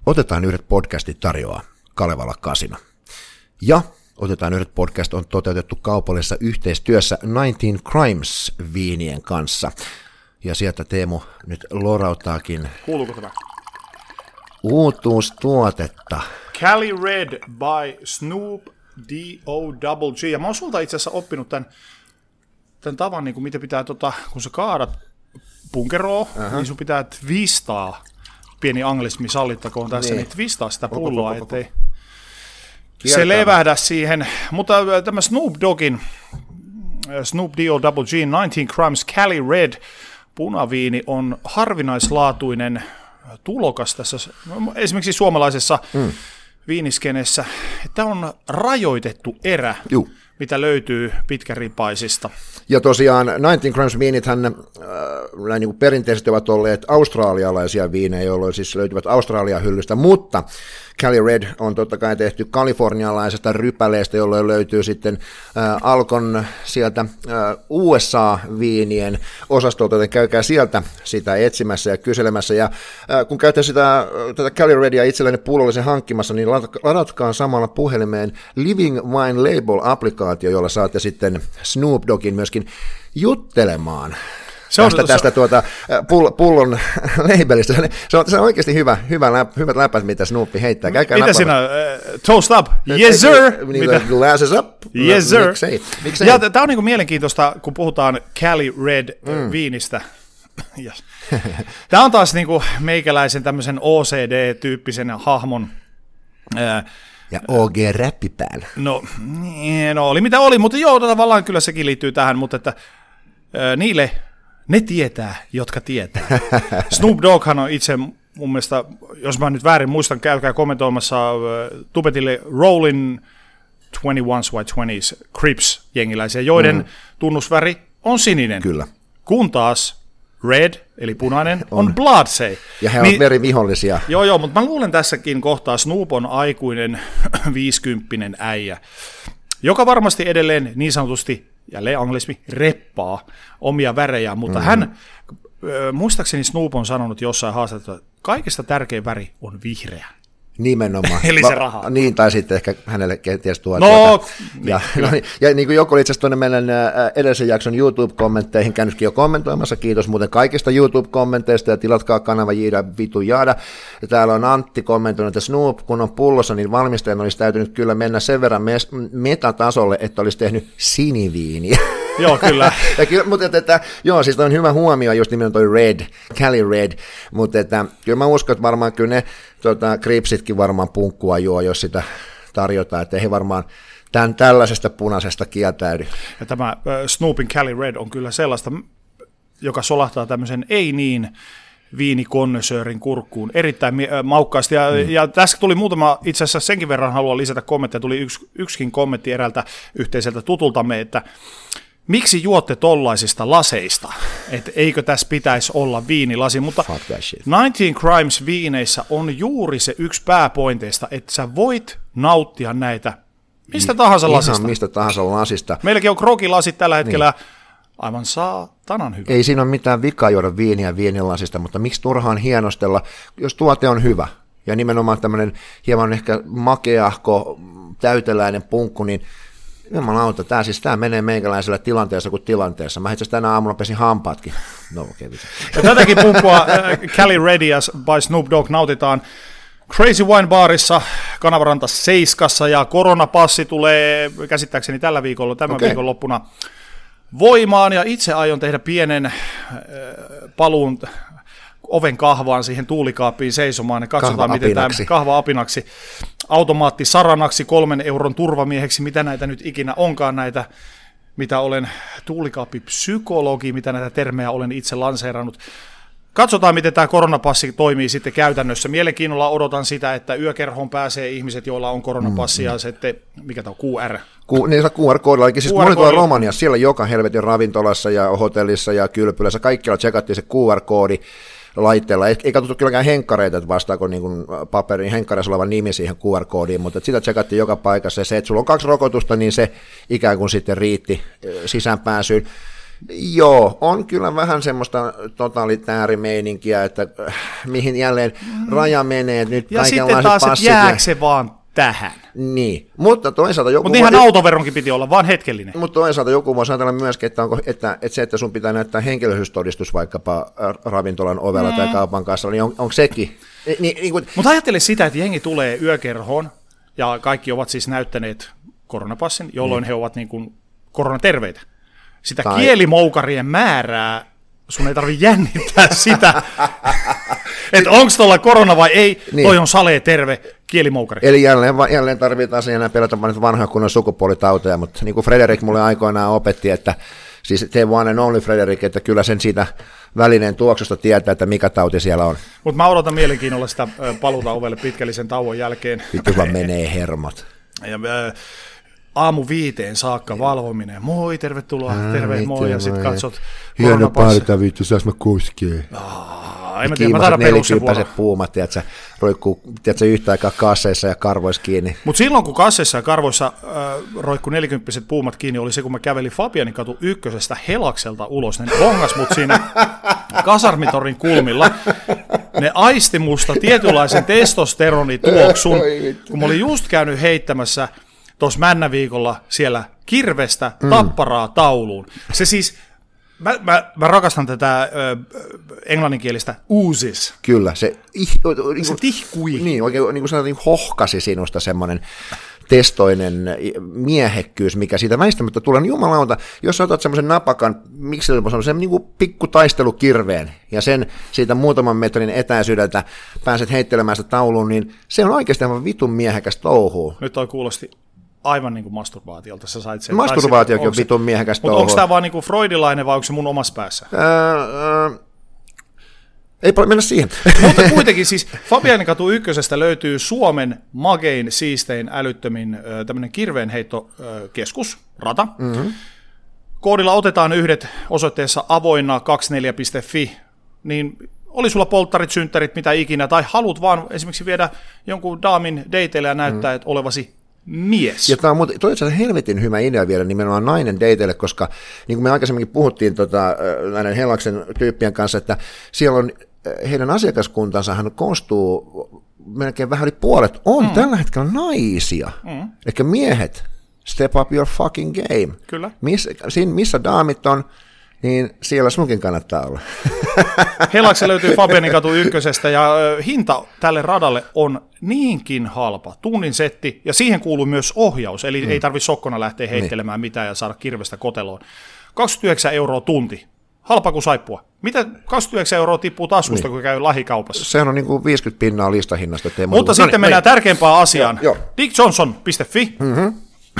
Otetaan yhdet podcastit tarjoaa Kalevala Kasino. Ja Otetaan yhdet podcast on toteutettu kaupallisessa yhteistyössä 19 Crimes viinien kanssa. Ja sieltä Teemu nyt lorauttaakin. Kuuluuko tämä? Uutuustuotetta. Cali Red by Snoop D-O-Double-G. Ja mä oon sulta itse asiassa oppinut tämän tavan, niin kuin miten pitää, kun sä kaadat punkeroa, niin sun pitää twistaa, pieni anglismi sallittakoon tässä, niin twistaa sitä pulloa, ettei se levähdä siihen. Mutta tämä Snoop Doggin, Snoop D-O-Double-G 19 Crimes Cali Red punaviini on harvinaislaatuinen tulokas tässä, esimerkiksi suomalaisessa viiniskenessä. Tämä on rajoitettu erä, mitä löytyy pitkäripaisista. Ja tosiaan 19 Crimes viinithän niin kuin perinteisesti ovat olleet australialaisia viinejä, jolloin siis löytyvät Australian hyllystä, mutta Cali Red on totta kai tehty kalifornialaisesta rypäleestä, jolloin löytyy sitten Alkon sieltä USA-viinien osastolta, joten käykää sieltä sitä etsimässä ja kyselemässä. Ja kun käytte tätä Cali Redia itsellenne pullollisen hankkimassa, niin ladatkaa samalla puhelimeen Living Wine Label-applikaatio, jolla saatte sitten Snoop Doggin myöskin juttelemaan tästä pullon labelista. Se on oikeasti hyvät läpät, mitä Snoopi heittää. Mitä siinä? Toast up? Yes sir! Glasses up? Yes sir! Miksei? Ja tämä on niinku mielenkiintoista, kun puhutaan Cali Red viinistä. Yes. Tämä on taas niinku meikäläisen tämmöisen OCD-tyyppisen hahmon. Ja OG-räppi päällä. No, oli mitä oli, mutta joo, tavallaan kyllä sekin liittyy tähän, mutta että ne tietää, jotka tietää. Snoop Dogghan on itse mun mielestä, jos mä nyt väärin muistan, käykää kommentoimassa tubetille Rollin 21s by 20s Crips jengiläisiä, joiden tunnusväri on sininen. Kyllä. Kun taas red, eli punainen, on Bloodsay. Ja he ovat verivihollisia. Joo, mutta mä luulen tässäkin kohtaa Snoop on aikuinen 50-vuotias äijä, joka varmasti edelleen niin sanotusti, jälleen anglismi, reppaa omia värejä, mutta hän, muistaakseni Snoop on sanonut jossain haastattelussa, että kaikista tärkein väri on vihreä. Nimenomaan. Eli se raha. Niin, tai sitten ehkä hänelle kenties tuo. Ja niin kuin joku oli itse asiassa tuonne meidän edellisen jakson YouTube-kommentteihin käynytkin jo kommentoimassa. Kiitos muuten kaikista YouTube-kommenteista ja tilatkaa kanava Jiida Vitu Jaada. Ja täällä on Antti kommentoinut, että Snoop, kun on pullossa, niin valmistajan olisi täytynyt kyllä mennä sen verran metatasolle, että olisi tehnyt siniviiniä. Joo, kyllä. Mutta siis on hyvä huomio just nimenomaan toi Red, Cali Red, mutta kyllä mä uskon, että varmaan kyllä ne Cripsitkin varmaan punkkua juo, jos sitä tarjotaan, että he varmaan tällaisesta punaisesta kieltäydy. Ja tämä Snoopin Cali Red on kyllä sellaista, joka solahtaa tämmöisen ei niin viinikonnösöörin kurkkuun erittäin maukkaasti. Ja tässä tuli muutama, itse asiassa senkin verran haluan lisätä kommentteja, tuli yksikin kommentti eräältä yhteiseltä tutultamme, että miksi juotte tollaisista laseista? Et eikö tässä pitäisi olla viinilasi? Mutta 19 Crimes viineissä on juuri se yksi pääpointeista, että sä voit nauttia näitä mistä tahansa lasista. Ihan mistä tahansa lasista. Meilläkin on krokilasit tällä hetkellä aivan saatanan hyvä. Ei siinä ole mitään vikaa juoda viiniä viinilasista, mutta miksi turhaan hienostella, jos tuote on hyvä ja nimenomaan tämmöinen hieman ehkä makeahko, täyteläinen punkku, niin jumalauta, tämä menee meikäläisellä tilanteessa kuin tilanteessa. Mä itse asiassa tänä aamulla pesin hampaatkin. No, okay. Ja tätäkin pumppua Cali Redia by Snoop Dogg nautitaan Crazy Wine Barissa, Kanavaranta 7, ja koronapassi tulee käsittääkseni tämän viikon loppuna voimaan, ja itse aion tehdä pienen paluun oven kahvaan siihen tuulikaappiin seisomaan, ja katsotaan, miten tämä kahva-apinaksi, automaattisaranaksi, 3 euron turvamieheksi, mitä näitä nyt ikinä onkaan näitä, mitä olen tuulikaappipsykologi, mitä näitä termejä olen itse lanseerannut. Katsotaan, miten tämä koronapassi toimii sitten käytännössä. Mielenkiinnolla odotan sitä, että yökerhoon pääsee ihmiset, joilla on koronapassia, sitten, mikä tämä on, QR? Niin se QR-koodillakin. Siis moni tuolla Romaniassa, siellä joka helvetin ravintolassa ja hotellissa ja kylpylässä, kaikkialla tsekattiin se QR-koodi laitteella. Ei katsottu kylläkään henkkareita, että vastaako niin paperin henkkareissa oleva nimi siihen QR-koodiin, mutta sitä tsekattiin joka paikassa. Ja se, että sulla on 2 rokotusta, niin se ikään kuin sitten riitti sisäänpääsyyn. Joo, on kyllä vähän semmoista totalitäärimeininkiä, että mihin jälleen raja menee. Nyt ja sitten taas, että jääkö se vaan tähän. Niin, mutta toisaalta joku... Mutta ihan autoveronkin piti olla, vaan hetkellinen. Mutta toisaalta joku voisi ajatella myöskin, että se, että sun pitää näyttää henkilöllisyystodistus vaikkapa ravintolan ovella tai kaupan kanssa, niin onko sekin? Mutta ajattele sitä, että jengi tulee yökerhoon, ja kaikki ovat siis näyttäneet koronapassin, jolloin he ovat niin kuin koronaterveitä. Sitä kielimoukarien määrää, sun ei tarvitse jännittää sitä, että onko tuolla korona vai ei, toi on salee terve kielimoukari. Eli jälleen tarvitaan siinä pelätä vanhoja kunnon sukupuolitauteja, mutta niin kuin Frederik mulle aikoinaan opetti, että siis te one and only Frederik, että kyllä sen siitä välineen tuoksusta tietää, että mikä tauti siellä on. Mutta mä odotan mielenkiinnolla sitä paluuta ovelle pitkällisen tauon jälkeen. Vittu vaan menee hermot. Ja aamu 5 saakka valvominen. Moi, tervetuloa, moi, ja sitten katsot hieno parta, vittu, saas mä koskee. Kiimaset nelikyppäiset puumat, tiedätkö, roikkuu yhtä aikaa kasseissa ja karvoissa kiinni. Mutta silloin, kun kasseissa ja karvoissa roikkuu nelikymppiset puumat kiinni, oli se, kun mä kävelin Fabianin katu 1 Helakselta ulos. Ne bongas mut siinä Kasarmitorin kulmilla. Ne aisti musta tietynlaisen testosteronituoksun, kun mä olin just käynyt heittämässä tuossa Männäviikolla siellä kirvestä tapparaa tauluun. Se siis, mä rakastan tätä englanninkielistä oozes. Kyllä, se tihkui. Niin, oikein niin kuin sanotaan, hohkasi sinusta semmoinen testoinen miehekkyys, mikä siitä väistämättä tulee. Niin jumalauta, jos otat semmoisen napakan, miksi semmoisen niin kuin pikkutaistelukirveen, ja sen siitä muutaman metrin etäisyydeltä pääset heittelemään sitä tauluun, niin se on oikeasti aivan vitun miehekäs touhuu. Nyt toi kuulosti aivan niin kuin masturbaatiolta. Sä sait sen. Masturbaatiokin on vitun miehekäs touhua. Mutta onko tämä vaan niin kuin freudilainen vai onko se mun omassa päässä? Ei paljon mennä siihen. Mutta kuitenkin siis Fabianin katu 1 löytyy Suomen magein, siistein, älyttömin tämmöinen kirveenheittokeskus, rata. Mm-hmm. Koodilla otetaan yhdet osoitteessa avoinna24.fi, niin oli sulla polttarit, synttärit, mitä ikinä, tai haluat vaan esimerkiksi viedä jonkun daamin dateille ja näyttää, että olevasi mies. Ja tämä on toisaalta helvetin hyvä idea viedä nimenomaan nainen dateille, koska niin kuin me aikaisemminkin puhuttiin näiden Helaksen tyyppien kanssa, että siellä on heidän asiakaskuntansahan koostuu melkein vähän yli puolet on tällä hetkellä naisia. Eli miehet, step up your fucking game. Kyllä. Missä daamit on, niin siellä sunkin kannattaa olla. Helakse löytyy Fabianin katu 1 ja hinta tälle radalle on niinkin halpa. Tunnin setti ja siihen kuuluu myös ohjaus, eli ei tarvitse sokkona lähteä heittelemään mitään ja saada kirvestä koteloon. 29 € tunti. Halpa kuin saippua. Mitä 29 € tippuu taskusta, kun käy lähikaupassa? Sehän on niin kuin 50% listahinnasta. Mutta sitten mennään tärkeämpään asiaan. DickJohnson.fi. Mm-hmm.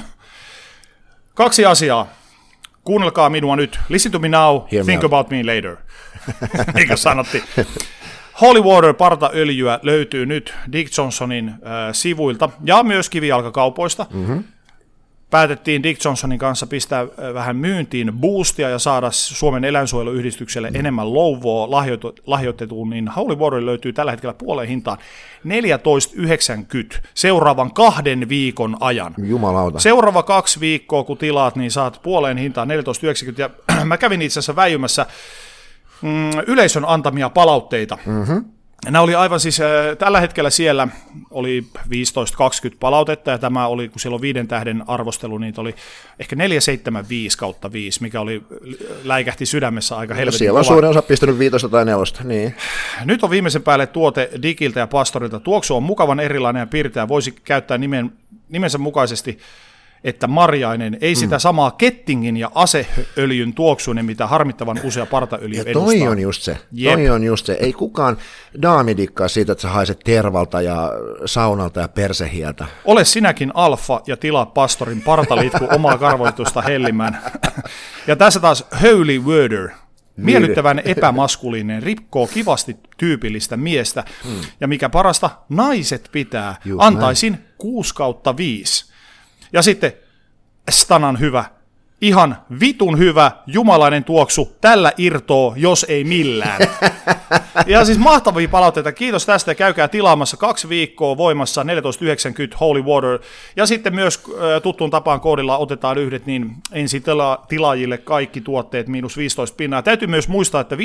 2 asiaa. Kuunnelkaa minua nyt. Listen to me now, think about me later. Niin kuin sanottiin. Holy Water partaöljyä löytyy nyt Dick Johnsonin sivuilta ja myös kivijalkakaupoista. Mm-hmm. Päätettiin Dick Johnsonin kanssa pistää vähän myyntiin boostia ja saada Suomen eläinsuojeluyhdistykselle enemmän louvoa lahjoitettuun, niin Holy Water löytyy tällä hetkellä puoleen hintaan 14,90 seuraavan 2 viikon ajan. Jumalauta. Seuraava 2 viikkoa, kun tilaat, niin saat puoleen hintaan 14,90. Ja mä kävin itse asiassa väijymässä yleisön antamia palautteita. Mm-hmm. Nämä oli aivan siis, tällä hetkellä siellä oli 15-20 palautetta, ja tämä oli, kun siellä on 5 tähden arvostelu, niin oli ehkä 4,75/5, mikä oli, läikähti sydämessä aika helvetin siellä on kova. suurin osa pistänyt 5 tai 4, niin. Nyt on viimeisen päälle tuote Dickiltä ja Pastorilta. Tuoksu on mukavan erilainen ja pirteä, voisi käyttää nimensä mukaisesti, että marjainen, ei sitä samaa kettingin ja aseöljyn tuoksuinen, mitä harmittavan usea partaöljy edustaa. Toi on just se. Ei kukaan daamidikkaa siitä, että sä haiset tervalta ja saunalta ja persehieltä. Ole sinäkin alfa ja tilaa Pastorin partalitku omaa karvoitusta hellimään. Ja tässä taas Holy Water. Miellyttävän epämaskuliininen, rikkoo kivasti tyypillistä miestä. Ja mikä parasta, naiset pitää. Antaisin 6/5. Ja sitten Stanan hyvä ihan vitun hyvä, jumalainen tuoksu, tällä irtoo, jos ei millään. Ja siis mahtavia palautteita, kiitos tästä ja käykää tilaamassa 2 viikkoa voimassa 14,90 Holy Water. Ja sitten myös tuttuun tapaan koodilla otetaan yhdet, niin ensin tilaajille kaikki tuotteet -15%. Täytyy myös muistaa, että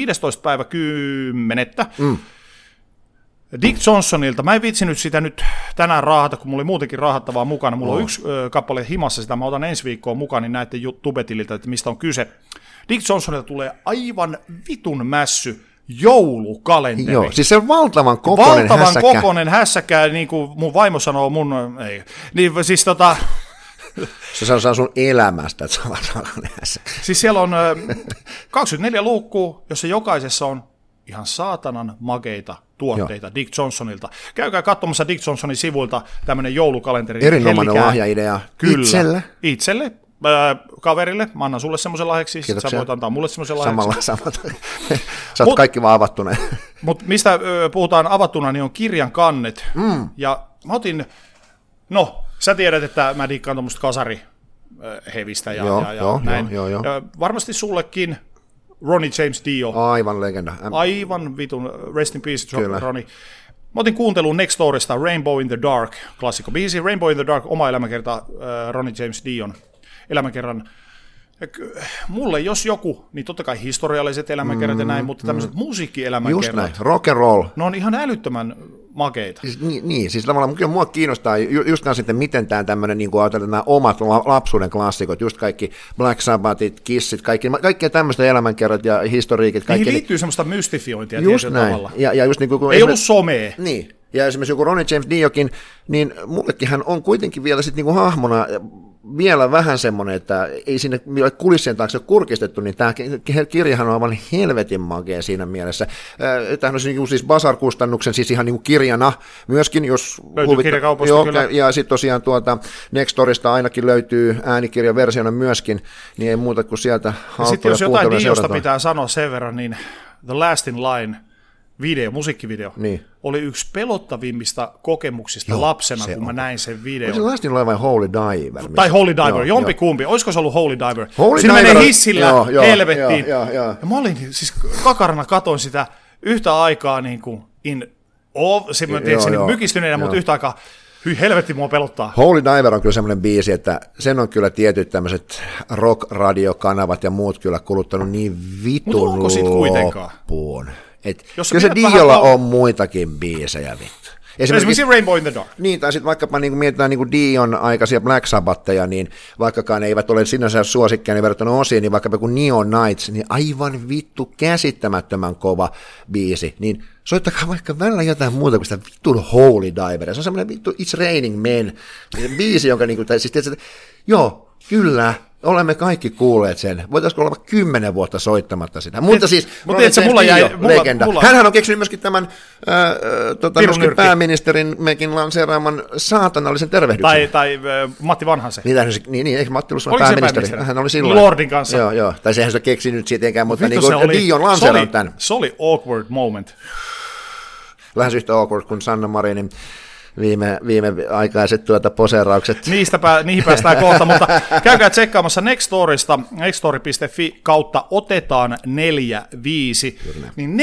15.10. Dick Johnsonilta, mä en viitsinyt sitä nyt tänään raahata, kun mulla oli muutenkin raahattavaa mukana. Mulla on 1 kappale himassa, sitä mä otan ensi viikkoon mukaan, niin näette tubetililtä, että mistä on kyse. Dick Johnsonilta tulee aivan vitun mässy joulukalenteri. Joo, siis se on valtavan kokoinen hässäkkä, niin kuin mun vaimo sanoo ei. Niin siis se saa sun elämästä, että se on valtavan kokoinen hässäkkä. Siis siellä on 24 luukkua, jossa jokaisessa on ihan saatanan makeita tuotteita. Joo. Dick Johnsonilta. Käykää katsomassa Dick Johnsonin sivuilta tämmöinen joulukalenteri. Erinomainen lahjaidea. Kyllä. Itselle. Kaverille. Mä annan sulle semmoisen lahjaksi. Sä voit antaa mulle semmoisen lahjaksi. Samalla. Sä oot kaikki vaan avattuna. Mutta mistä puhutaan avattuna, niin on kirjan kannet. Ja mä otin, sä tiedät, että mä diikkaan tuommoista kasarihevistä ja näin. Joo. Ja varmasti sullekin Ronnie James Dio. Aivan legenda. Aivan vitun, rest in peace, Ronnie. Mä otin kuunteluun Next Doorista Rainbow in the Dark, klassikko biisi. Rainbow in the Dark, oma elämäkerta Ronnie James Dion elämäkerran. Mulle jos joku, niin totta kai historialliset elämäkerrat ja näin, mutta tämmöiset musiikkielämäkerrat. Just näin, rock and roll. Ne on ihan älyttömän makeita. Siis tavallaan kyllä mua kiinnostaa just sitten, miten tämmöinen, niin kuin ajatellaan nämä omat lapsuuden klassikot, just kaikki Black Sabbathit, Kissit, kaikki tämmöistä elämänkerrat ja historiikit. Niihin liittyy semmoista mystifiointia tietyllä tavalla. Ja just niin kuin, ei ollut somea. Niin. Ja esimerkiksi joku Ronnie James Diokin, niin mullekin hän on kuitenkin vielä sitten niinku hahmona vielä vähän semmoinen, että ei sinne kulissien taakse ole kurkistettu, niin tämä kirjahan on aivan helvetin makea siinä mielessä. Tämähän on siis Basar-kustannuksen, siis ihan niin kuin kirjana myöskin, jos löytyy kirjakaupasta kyllä. Ja sitten tosiaan Nextorista ainakin löytyy äänikirjaversiona myöskin, niin ei muuta kuin sieltä haltuja. Sitten jos jotain Diosta pitää sanoa sen verran, niin The Last in Line musiikkivideo, oli yksi pelottavimmista kokemuksista lapsena, kun mä näin sen videon. Oli se Last in Line vai Holy Diver? Tai Holy Diver, jompikumpi. Olisiko se ollut Holy Diver? Siinä menee hissillä helvettiin. Ja mä olin siis kakarana katoin sitä yhtä aikaa niin kuin mykistyneenä, mutta yhtä aikaa hyi helvetti mua pelottaa. Holy Diver on kyllä semmoinen biisi, että sen on kyllä tietyt tämmöiset rock-radiokanavat ja muut kyllä kuluttanut niin vitun loppuun. Kyllä se Diolla on muitakin biisejä, vittu. Esimerkiksi Rainbow in the Dark. Niin, tai sitten vaikkapa niin mietitään niin Dion aikaisia Black Sabbathia, niin vaikkakaan eivät ole sinänsä suosikkia niin verrattuna osiin, niin vaikkapa kuin Neon Nights, niin aivan vittu käsittämättömän kova biisi, niin soittakaa vaikka välillä jotain muuta kuin sitä vittun Holy Diver. Se on semmoinen vittu It's Raining Men biisi, jonka niin kuin, tai siis tietysti, kyllä, olemme kaikki kuulleet sen. Voitaisiko olla 10 vuotta soittamatta sitä. Mutta siis, mulla jäi legenda. Hänhän on keksinyt myöskin tämän myöskin pääministerin mekin lanseeraaman saatanallisen tervehdyksen. Tai Matti Vanhasen. Niin, eikö Matti ollut pääministeri? Hän oli silloin. Lordin kanssa. Joo. Tai sehän se on keksinyt sittenkään, mutta niin kuin Dion lanseerannut tämän. Se oli awkward moment. Lähes yhtä awkward kuin Sanna Marinin viimeaikaiset poseeraukset. Niihin päästään kohta, mutta käykää tsekkaamassa Nextorista, nextori.fi kautta otetaan 45, niin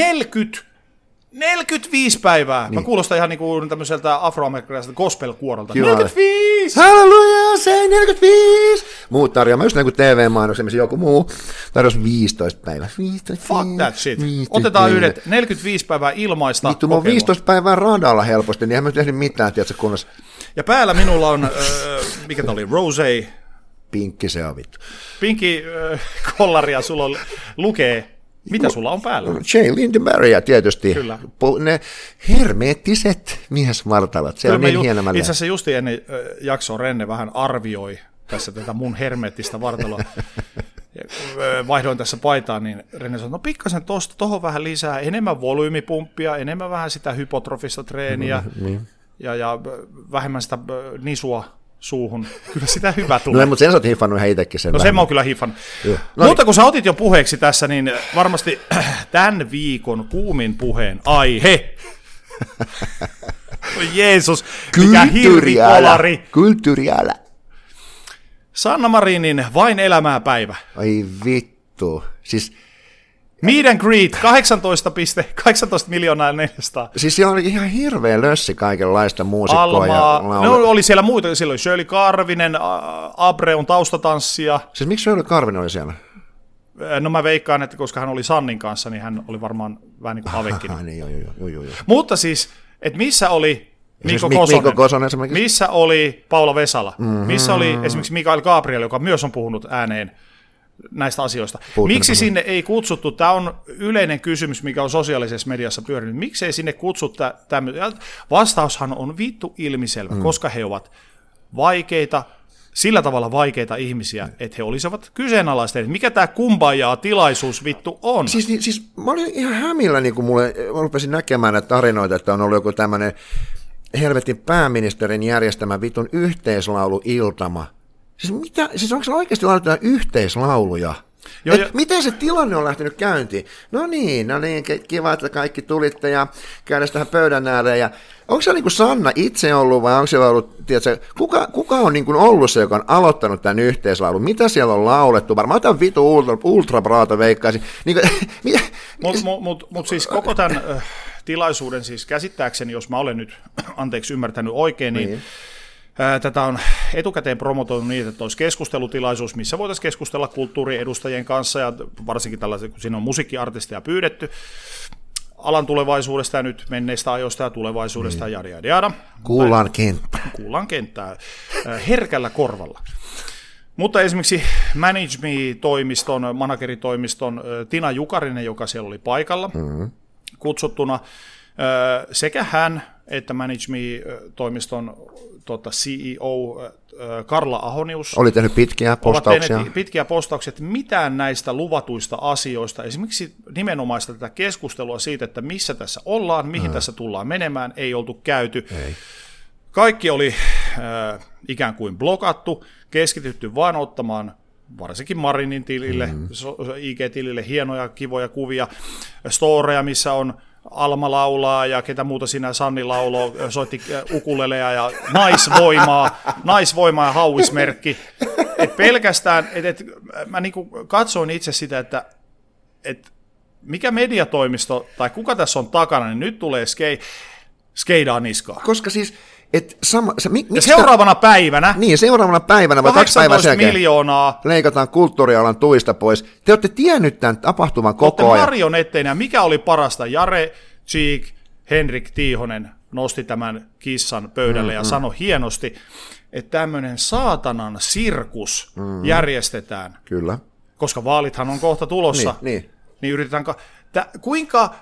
45 päivää. Niin. Mä kuulostan ihan niin kuin tämmöiseltä afroamerikkalaiselta gospel-kuorolta. Kyllä. 45! Halleluja, se 45! Muut tarjoamaan, just niin kuin TV-mainoksia, missä joku muu tarjosi 15 päivää. 15, fuck that shit. 15 otetaan yhdet 45 päivää ilmaista kokeilua. Vittu, mä oon 15 päivää radalla helposti, niin eihän mä tehnyt mitään, tiedätkö, kunnossa. Ja päällä minulla on, mikä tää oli, Rosé. Pinkki se on vittu. Pinkki kollaria sulla lukee. Mitä sulla on päällä? J. Lindenbergia tietysti. Kyllä. Ne hermeettiset miesvartalat. Se on niin hieno. Itse asiassa justi ennen jaksoa Renne vähän arvioi tässä tätä mun hermeettistä vartaloa. Vaihdoin tässä paitaan, niin Renne sanoi, no pikkasen tohon vähän lisää, enemmän volyymipumppia, enemmän vähän sitä hypotrofista treeniä ja vähemmän sitä nisua suuhun. Kyllä sitä hyvä tulee. No mutta sen sä oot hiffannut ihan itsekin sen. No sen mä oon kyllä hiffannut. Mutta kun sä otit jo puheeksi tässä, niin varmasti tämän viikon kuumin puheen aihe. Jeesus, mikä hirvikolari. Kulttuuriala. Sanna Marinin Vain elämää päivä. Ai vittu. Siis Meet and greet, 18 miljoonaa 400. Siis siellä oli ihan hirveä lössi kaikenlaista muusikkoa. Almaa, oli siellä muita, siellä oli Shirley Karvinen, Abreun taustatanssia. Siis miksi Shirley Karvinen oli siellä? No mä veikkaan, että koska hän oli Sannin kanssa, niin hän oli varmaan vähän niin kuin avekkinen. Niin, joo. Mutta siis, että missä oli Mikko Kosonen, missä oli Paula Vesala, missä oli esimerkiksi Mikael Gabriel, joka myös on puhunut ääneen näistä asioista. Miksi sinne ei kutsuttu, tämä on yleinen kysymys, mikä on sosiaalisessa mediassa pyörinyt, miksi ei sinne kutsuttu tämmöinen? Vastaushan on vittu ilmiselvä, koska he ovat vaikeita, sillä tavalla vaikeita ihmisiä, että he olisivat kyseenalaistaneet, mikä tämä kumbajaa tilaisuus vittu on. Siis mä olin ihan hämillä, niin kun mä rupesin näkemään näitä tarinoita, että on ollut joku tämmöinen helvetin pääministerin järjestämä vitun yhteislauluiltama. Siis onko se oikeasti lauletaan yhteislauluja? Miten se tilanne on lähtenyt käyntiin? No niin, kiva, että kaikki tulitte ja käydään tähän pöydän ääreen. Ja onko se niin kuin Sanna itse ollut vai onko siellä ollut, tiedätkö, kuka on niin kuin ollut se, joka on aloittanut tämän yhteislaulun? Mitä siellä on laulettu? Varmaan tämän vitu ultrabraata veikkaisin. Mutta siis koko tämän tilaisuuden siis käsittääkseni, jos mä olen nyt ymmärtänyt oikein, niin tätä on etukäteen promotoinut niin, että olisi keskustelutilaisuus, missä voitaisiin keskustella kulttuuriedustajien kanssa, ja varsinkin tällaisia, kun siinä on musiikkiartisteja pyydetty, alan tulevaisuudesta ja nyt menneistä ajoista ja tulevaisuudesta ja jada. Kuullaan kenttää herkällä korvalla. Mutta esimerkiksi Manage Me-toimiston, manageritoimiston Tina Jukarinen, joka siellä oli paikalla kutsuttuna, sekä hän että Manage Me-toimiston CEO Karla Ahonius oli tehnyt pitkiä postauksia, että mitään näistä luvatuista asioista, esimerkiksi nimenomaista tätä keskustelua siitä, että missä tässä ollaan, mihin tässä tullaan menemään, ei oltu käyty. Ei. Kaikki oli ikään kuin blokattu, keskitytty vain ottamaan varsinkin Marinin tilille, IG-tilille hienoja, kivoja kuvia, storeja, missä Alma laulaa ja ketä muuta siinä Sanni lauloo, soitti ukulelea ja naisvoimaa ja hauismerkki. Et pelkästään, mä niinku katsoin itse sitä, että mikä mediatoimisto tai kuka tässä on takana, niin nyt tulee skeidaa niskaa. Koska siis seuraavana päivänä vai 2 päivää sen jälkeen miljoonaa leikataan kulttuurialan tuista pois. Te olette tiennyt tämän tapahtuman koko ajan. Marionetteina, mikä oli parasta? Jare Cheek, Henrik Tiihonen nosti tämän kissan pöydälle ja sanoi hienosti, että tämmöinen saatanan sirkus järjestetään. Kyllä. Koska vaalithan on kohta tulossa. Niin yritetään kuinka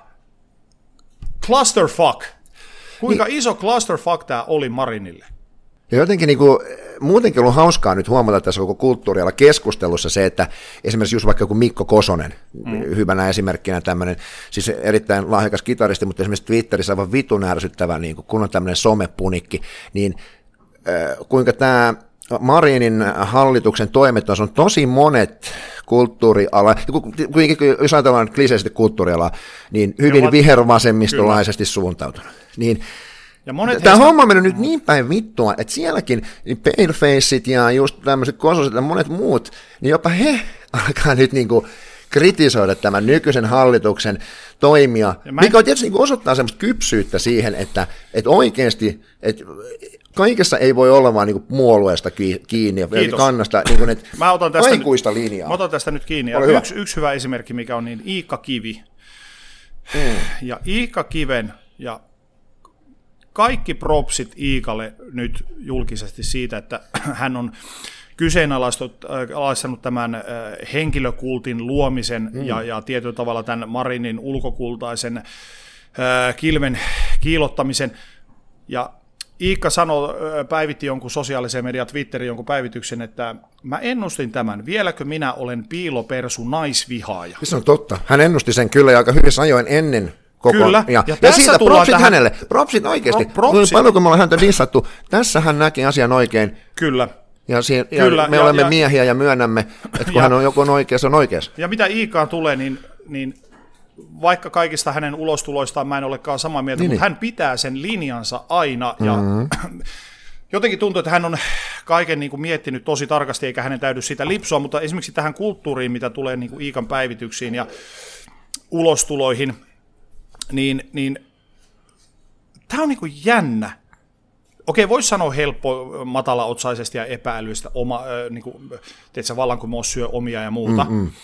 clusterfuck. Kuinka iso clusterfuck tämä oli Marinille? Ja jotenkin muutenkin on hauskaa nyt huomata tässä koko kulttuurialla keskustelussa se, että esimerkiksi just vaikka joku Mikko Kosonen, hyvänä esimerkkinä tämmöinen, siis erittäin lahjakas kitaristi, mutta esimerkiksi Twitterissä aivan vitun ärsyttävä, kun on tämmöinen somepunikki, niin kuinka tämä Marinin hallituksen toimet on tosi monet kulttuuriala, jos ajatellaan kliseisesti kulttuurialaa, niin hyvin vihervasemmistolaisesti suuntautunut. Niin tämä homma on mennyt nyt niin päin vittua, että sielläkin niin palefaceit ja just tämmöiset kososet ja monet muut, niin jopa he alkaa nyt kritisoida tämän nykyisen hallituksen toimia, mikä on tietysti osoittaa semmoista kypsyyttä siihen, että oikeasti, että kaikessa ei voi olla vaan puolueesta kiinni ja kannasta aikuista linjaa. Mä otan tästä nyt kiinni. Yksi hyvä esimerkki, mikä on niin Iikka Kivi. Ja Iikka Kiven ja kaikki propsit Iikalle nyt julkisesti siitä, että hän on kyseenalaistanut tämän henkilökultin luomisen ja tietyllä tavalla tämän Marinin ulkokultaisen kilven kiillottamisen. Ja Iikka päivitti jonkun sosiaalisen median Twitterin jonkun päivityksen, että mä ennustin tämän, vieläkö minä olen piilopersu naisvihaaja. Se on totta. Hän ennusti sen kyllä ja aika hyvissä ajoin ennen koko. Kyllä. Ja siitä propsit hänelle. Propsit oikeasti. Paljonko me ollaan häntä dissattu. Tässä hän näki asian oikein. Kyllä. Ja me olemme miehiä ja myönnämme, että kun hän on joku oikeassa, on oikeassa. Ja mitä Iikkaan tulee, niin vaikka kaikista hänen ulostuloistaan mä en olekaan samaa mieltä, mutta hän pitää sen linjansa aina. Ja jotenkin tuntuu, että hän on kaiken niin kuin miettinyt tosi tarkasti, eikä hänen täydy sitä lipsua, mutta esimerkiksi tähän kulttuuriin, mitä tulee niin kuin Iikan päivityksiin ja ulostuloihin, niin tämä on niin kuin jännä. Okei, voisi sanoa helppo, matalaotsaisesti ja epä-älyistä, niin kuin, tiedätkö, vallankumous syö omia ja muuta.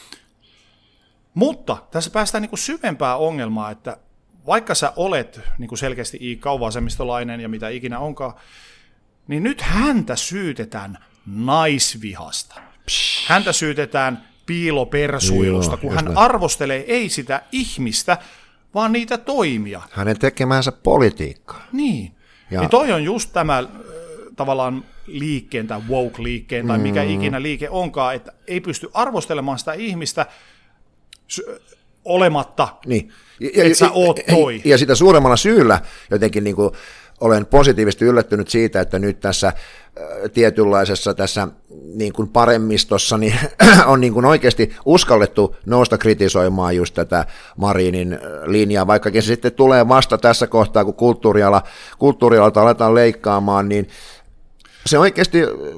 Mutta tässä päästään niin kuin syvempää ongelmaa, että vaikka sä olet niin kuin selkeästi Iikka vasemmistolainen ja mitä ikinä onkaan, niin nyt häntä syytetään naisvihasta. Häntä syytetään piilopersuilusta, kun hän arvostelee ei sitä ihmistä, vaan niitä toimia. Hänen tekemänsä politiikkaa. Niin. Niin toi on just tämä tavallaan liikkeen tai woke-liikkeen tai mikä ikinä liike onkaan, että ei pysty arvostelemaan sitä ihmistä olematta, niin. Että sä oot toi. Ja sitä suuremmalla syyllä jotenkin niin kuin olen positiivisesti yllättynyt siitä, että nyt tässä tietynlaisessa tässä niin kuin paremmistossa niin on niin kuin oikeasti uskallettu nousta kritisoimaan just tätä Marinin linjaa, vaikkakin se sitten tulee vasta tässä kohtaa, kun kulttuurialalta aletaan leikkaamaan, niin se oikeasti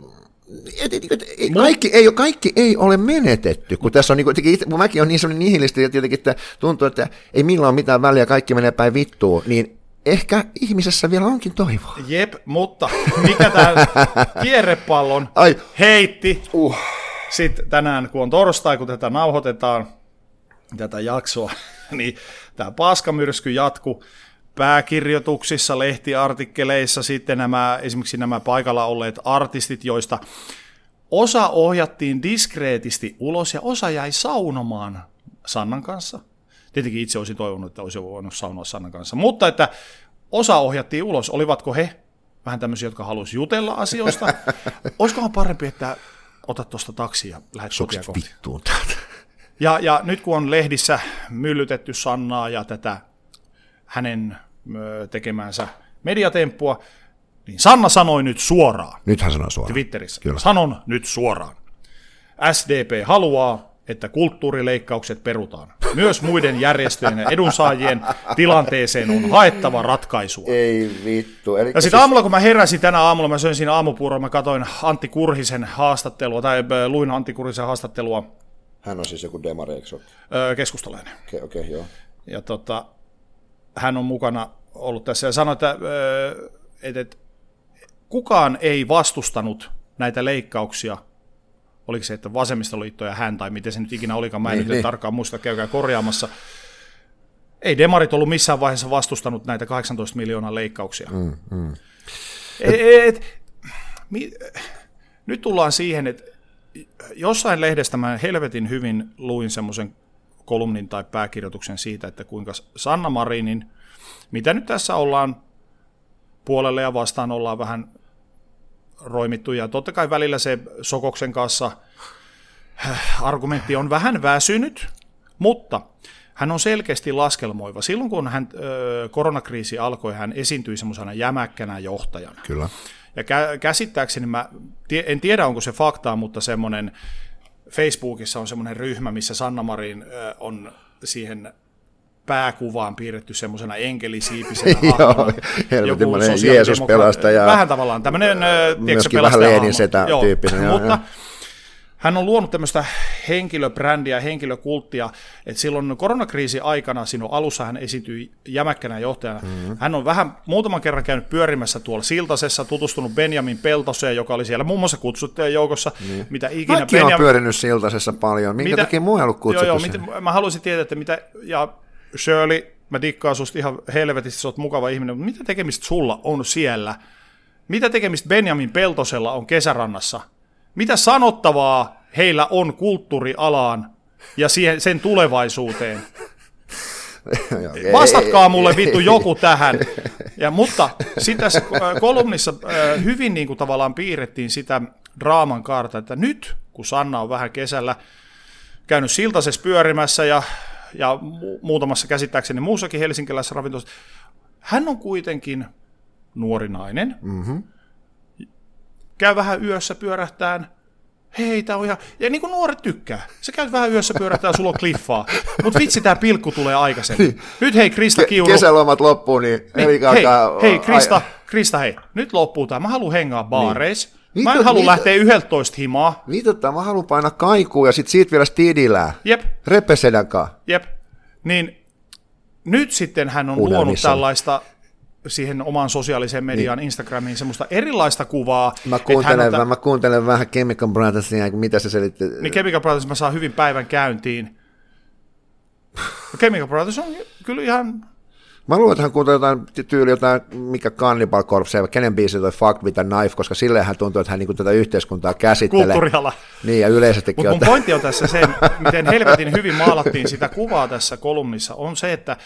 kaikki ei ole menetetty, kun tässä on niin mäkin on niin sellainen nihilisti, että jotenkin että tuntuu, että ei millään ole mitään väliä, kaikki menee päin vittuun, niin ehkä ihmisessä vielä onkin toivoa. Jep, mutta mikä tämä kierrepallon heitti sitten tänään, kun on torstai, kun tätä nauhoitetaan, tätä jaksoa, niin tämä paskamyrsky jatkuu pääkirjoituksissa, lehtiartikkeleissa, sitten esimerkiksi nämä paikalla olleet artistit, joista osa ohjattiin diskreetisti ulos ja osa jäi saunomaan Sannan kanssa. Tietenkin itse olisin toivonut, että olisi voinut saunoa Sannan kanssa, mutta että osa ohjattiin ulos. Olivatko he vähän tämmöisiä, jotka halusivat jutella asioista? Olisikohan parempi, että otat tuosta taksia ja lähdet kotia kohti? Ja nyt kun on lehdissä myllytetty Sannaa ja tätä hänen tekemäänsä mediatemppua, niin Sanna sanoi nyt suoraan. Nyt hän sanoi suoraan. Twitterissä. Kyllä. Sanon nyt suoraan. SDP haluaa, että kulttuurileikkaukset perutaan. Myös muiden järjestöjen ja edunsaajien tilanteeseen on haettava ratkaisua. Ei vittu. Ja sitten aamulla, kun mä heräsin tänä aamulla, mä söin siinä aamupuuroa, mä katsoin Antti Kurhisen haastattelua, tai luin Antti Kurhisen haastattelua. Hän on siis joku demari, eikö ole? Keskustalainen. Okei, joo. Ja hän on mukana ollut tässä ja sanoi, että kukaan ei vastustanut näitä leikkauksia. Oliko se, että vasemmistoliitto ja hän, tai miten se nyt ikinä olikaan, mä en nyt tarkkaan muista, käykää korjaamassa. Ei demarit ollut missään vaiheessa vastustanut näitä 18 miljoonan leikkauksia. Nyt tullaan siihen, että jossain lehdestä mä helvetin hyvin luin semmoisen kolumnin tai pääkirjoituksen siitä, että kuinka Sanna Marinin, mitä nyt tässä ollaan puolelle ja vastaan ollaan vähän roimittu, ja totta kai välillä se Sokoksen kanssa argumentti on vähän väsynyt, mutta hän on selkeästi laskelmoiva. Silloin kun koronakriisi alkoi, hän esiintyi semmoisena jämäkkänä johtajana. Kyllä. Ja käsittääkseni, en tiedä onko se faktaa, mutta semmoinen Facebookissa on semmoinen ryhmä, missä Sanna Marin on siihen pääkuvaan piirretty semmoisena enkelisiipisenä hahmona. Helvetin Jeesus-pelastaja. Vähän tavallaan tämmöinen myöskin vähän Lenin setä tyyppinen. Mutta hän on luonut tämmöistä henkilöbrändiä, henkilökulttia, että silloin koronakriisi aikana, siinä alussa hän esiintyi jämäkkänä johtajana. Hän on muutaman kerran käynyt pyörimässä tuolla Siltasessa, tutustunut Benjamin Peltoseen, joka oli siellä muun muassa kutsuttujen joukossa. Mitä ikinä Mäkin olen pyörinyt Siltasessa paljon. Minkä takia mua ei ollut kutsuttu mä haluaisin tietää, että mitä, ja Shirley, mä dikkaan susta ihan helvetisti, sä oot mukava ihminen, mutta mitä tekemistä sulla on siellä? Mitä tekemistä Benjamin Peltosella on Kesärannassa? Mitä sanottavaa heillä on kulttuurialaan ja sen tulevaisuuteen? Vastatkaa mulle vittu joku tähän. Mutta sitten tässä kolumnissa hyvin niin kuin tavallaan piirrettiin sitä draaman kaarta, että nyt kun Sanna on vähän kesällä käynyt Siltasessa pyörimässä ja muutamassa käsittääkseni muussakin helsinkiläisessä ravintolassa, hän on kuitenkin nuori nainen, käy vähän yössä pyörähtään, hei, tää on ihan, ja niin kuin nuoret tykkää, sä käyt vähän yössä pyörähtään, sulla on kliffaa, mutta vitsi, tää pilkku tulee aikaisemmin. Nyt hei Krista Kiuru. Kesälomat loppuu, niin hei Krista, Krista, hei, nyt loppuu tämä. Mä haluan hengaa baareissa. Mä en halua lähteä 11 himaa. Mä haluan painaa kaikua ja sit siitä vielä stidilää. Jep. Repesedänkaa. Jep. Niin nyt sitten hän on luonut tällaista siihen omaan sosiaaliseen mediaan, Instagramiin, semmoista erilaista kuvaa. Mä kuuntelen vähän Chemical Brothersia, mitä se selitti. Niin Chemical Brothers mä saan hyvin päivän käyntiin. Chemical Brothers on kyllä ihan... Mä luulen, että hän kuuntelee jotain, mikä Cannibal Corpse, kenen biisi toi Fuck with a Knife, koska silleen hän tuntuu, että hän niinku tätä yhteiskuntaa käsittelee. Kulttuuriala. Niin, ja yleisestikin. Mutta mun pointti on tässä se, miten helvetin hyvin maalattiin sitä kuvaa tässä kolumnissa, on se, että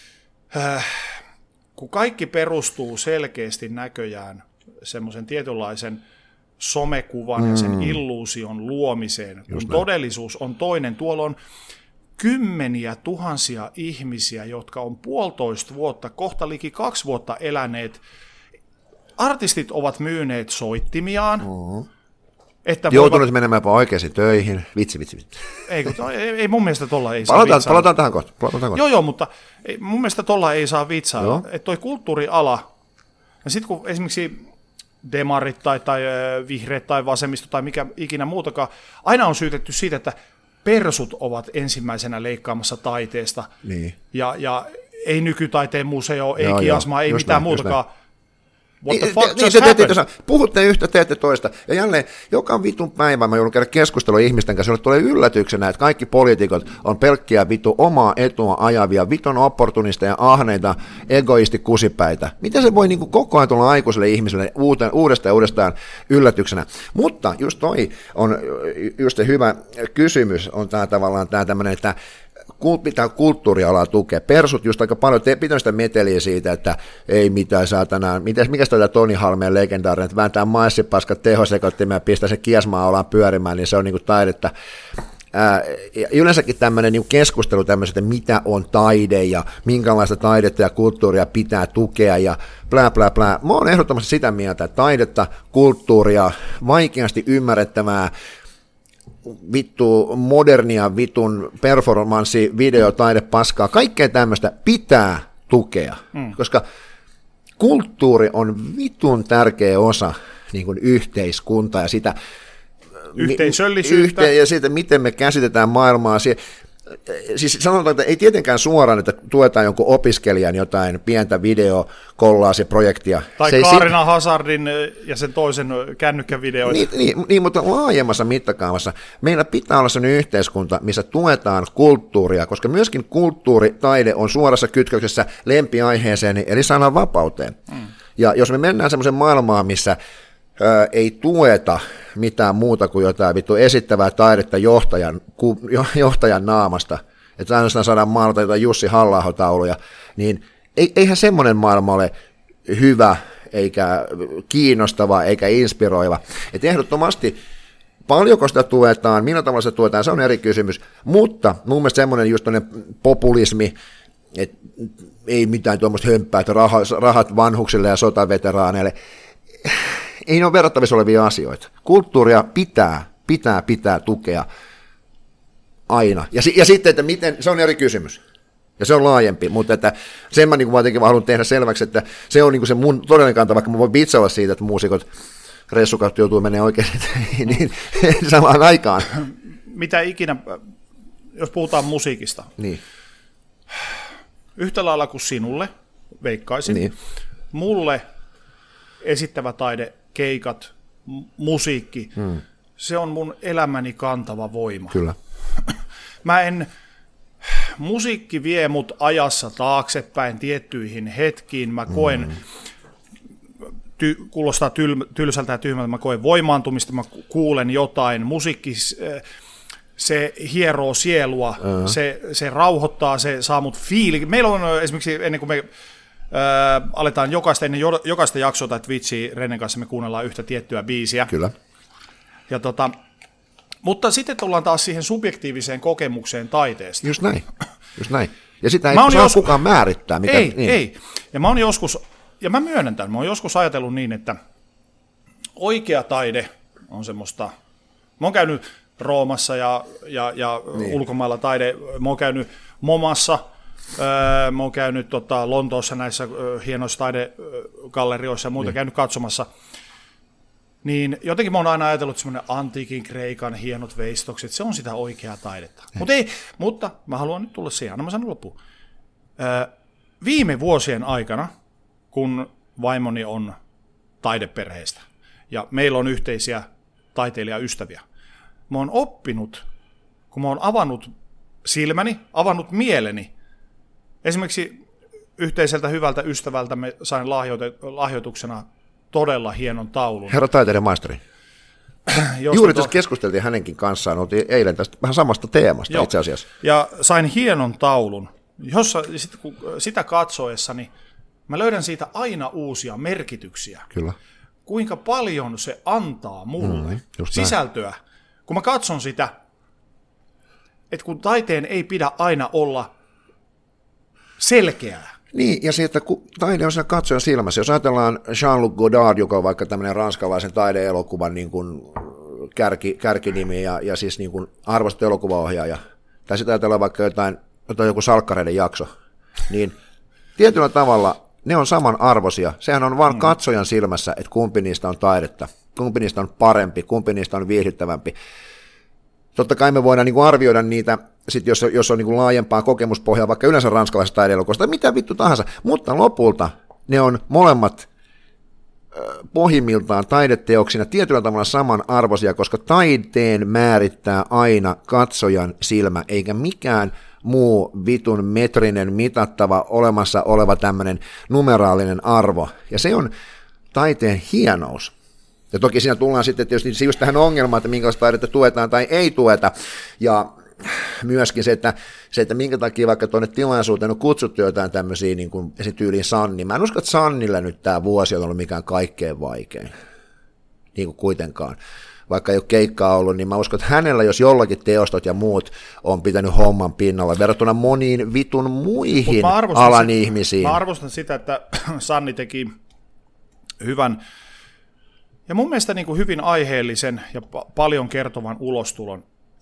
kun kaikki perustuu selkeästi näköjään semmoisen tietynlaisen somekuvan ja sen illuusion luomiseen, kun todellisuus on toinen, tuolla on kymmeniä tuhansia ihmisiä, jotka on 1,5 vuotta, kohta liki 2 vuotta eläneet. Artistit ovat myyneet soittimiaan. Että joutunut menemään oikeasti töihin. Vitsi. Ei mun mielestä tolla ei saa vitsailla. Palataan tähän kohta. Joo, mutta mun mielestä tolla ei saa vitsailla. Että toi kulttuuriala, ja sitten kun esimerkiksi demarit tai vihreät tai vasemmisto tai mikä ikinä muutakaan, aina on syytetty siitä, että persut ovat ensimmäisenä leikkaamassa taiteesta, niin. ja ei nykytaiteen museo, ei kiasmaa, ei mitään muutakaan. What the fuck just happened? Puhutte yhtä, teette toista. Ja jälleen, joka vitun päivä mä joudun käydä keskustelua ihmisten kanssa, joille tulee yllätyksenä, että kaikki poliitikot on pelkkiä vitu omaa etua ajavia, vitun opportunisteja, ahneita, egoistikusipäitä. Miten se voi niin koko ajan tulla aikuiselle ihmiselle uudestaan ja uudestaan yllätyksenä? Mutta just toi on just se hyvä kysymys, on tämä tavallaan tämä tämmöinen, että pitää kulttuurialaa tukea. Persut just aika paljon pitää sitä meteliä siitä, että ei mitään saatana, mikä sitä Toni Halmeen legendaarinen, että vääntää maissipaskat tehosekottimia ja pistää se kiasmaa ollaan pyörimään, niin se on niinku taidetta. Ja yleensäkin tämmöinen niinku keskustelu tämmöisestä, että mitä on taide ja minkälaista taidetta ja kulttuuria pitää tukea ja blää blää blää. Mä oon ehdottomasti sitä mieltä, että taidetta, kulttuuria, vaikeasti ymmärrettävää, vittu modernia vitun performanssi, video, taide, paskaa, kaikkea tämmöistä pitää tukea, koska kulttuuri on vitun tärkeä osa niin kuin yhteiskuntaa ja sitä yhteisöllisyyttä ja siitä, miten me käsitetään maailmaa. Siis sanotaan, että ei tietenkään suoraan, että tuetaan jonkun opiskelijan jotain pientä videokollaasiprojektia. Tai Kaarina Hazardin ja sen toisen kännykkävideoita. Niin, mutta laajemmassa mittakaavassa meillä pitää olla sellainen yhteiskunta, missä tuetaan kulttuuria, koska myöskin kulttuuri, taide on suorassa kytköksessä lempiaiheeseen, eli sananvapauteen. Ja jos me mennään semmoisen maailmaan, missä ei tueta mitään muuta kuin jotain vittu esittävää taidetta johtajan naamasta, että ainoastaan saadaan maalata jotain Jussi Halla-aho-tauluja, niin eihän semmoinen maailma ole hyvä, eikä kiinnostava, eikä inspiroiva. Et ehdottomasti paljonko sitä tuetaan, millä tavalla sitä tuetaan, se on eri kysymys, mutta mun mielestä semmoinen just populismi, että ei mitään tuommoista hömppää, että rahat vanhuksille ja sotaveteraaneille, ei ne ole verrattavissa olevia asioita. Kulttuuria pitää tukea aina. Ja sitten, että miten, se on eri kysymys. Ja se on laajempi, mutta että sen mä niin jotenkin haluan tehdä selväksi, että se on niin se mun todellinen kanta, vaikka mä voin vitsailla siitä, että muusikot reissukat joutuu menemään oikein niin samaan aikaan. Mitä ikinä, jos puhutaan musiikista, niin. Yhtä lailla kuin sinulle, veikkaisin, niin. Mulle esittävä taide, keikat, musiikki, se on mun elämäni kantava voima. Kyllä. Musiikki vie mut ajassa taaksepäin tiettyihin hetkiin, mä koen, kuulostaa tylsältä ja tyhmältä, mä koen voimaantumista, mä kuulen jotain, musiikki, se hieroo sielua, se rauhoittaa, se saa mut fiiliin. Meillä on esimerkiksi, ennen kuin me aletaan ennen jokaista jaksoa tai Twitchiä Rennen kanssa me kuunnellaan yhtä tiettyä biisiä. Kyllä. Ja mutta sitten tullaan taas siihen subjektiiviseen kokemukseen taiteesta. Just näin. Ja sitä ei saa kukaan määrittää. Ei. Ja mä oon joskus, ja mä myönnän tämän, mä oon joskus ajatellut niin, että oikea taide on semmoista, mä oon käynyt Roomassa ja niin. Ulkomailla taide, mä oon käynyt MoMassa, Mä oon käynyt Lontoossa näissä hienoissa taidegallerioissa ja muuta käynyt katsomassa. Niin jotenkin mä oon aina ajatellut, että semmoinen antiikin Kreikan hienot veistokset, se on sitä oikeaa taidetta. Mutta mä haluan nyt tulla siihen, mä sanon loppuun. Viime vuosien aikana, kun vaimoni on taideperheestä ja meillä on yhteisiä taiteilijaystäviä, mä oon oppinut, kun mä oon avannut silmäni, avannut mieleni. Esimerkiksi yhteiseltä hyvältä ystävältä me sain lahjoituksena todella hienon taulun. Herra taiteiden maisteri. Juuri tässä keskusteltiin hänenkin kanssaan, oltiin eilen tästä vähän samasta teemasta itse asiassa. Ja sain hienon taulun, jossa kun sitä katsoessani mä löydän siitä aina uusia merkityksiä. Kyllä. Kuinka paljon se antaa mulle sisältöä. Kun mä katson sitä, että kun taiteen ei pidä aina olla selkeää. Niin, ja se, että kun taide on siellä katsojan silmässä, jos ajatellaan Jean-Luc Godard, joka on vaikka tämmöinen ranskalaisen taideelokuvan niin kuin kärkinimi ja siis niin kuin arvostettu elokuvaohjaaja, tai sitten ajatellaan vaikka jotain joku Salkkareiden jakso, niin tietyllä tavalla ne on samanarvoisia. Sehän on vaan katsojan silmässä, että kumpi niistä on taidetta, kumpi niistä on parempi, kumpi niistä on viihdyttävämpi. Totta kai me voidaan niin kuin arvioida niitä, sit jos on niin kuin laajempaa kokemuspohjaa, vaikka yleensä ranskalaisesta taideelokuvasta, tai mitä vittu tahansa, mutta lopulta ne on molemmat pohjimmiltaan taideteoksina tietyllä tavalla samanarvoisia, koska taiteen määrittää aina katsojan silmä, eikä mikään muu vitun metrinen mitattava olemassa oleva tämmöinen numeraalinen arvo. Ja se on taiteen hienous. Ja toki siinä tullaan sitten tietysti just tähän ongelmaan, että minkälaista taidetta tuetaan tai ei tueta. Ja myöskin se, että minkä takia vaikka tuonne tilaisuuteen on kutsuttu jotain tämmöisiä niin kuin esityyliin Sanni. Mä en usko, että Sannilla nyt tämä vuosi on ollut mikään kaikkein vaikein. Niin kuin kuitenkaan. Vaikka ei ole keikkaa ollut, niin mä uskon, että hänellä, jos jollakin teostot ja muut on pitänyt homman pinnalla verrattuna moniin vitun muihin alan ihmisiin. Mä arvostan sitä, että Sanni teki hyvän ja mun mielestä niin kuin hyvin aiheellisen ja paljon kertovan ulostulon.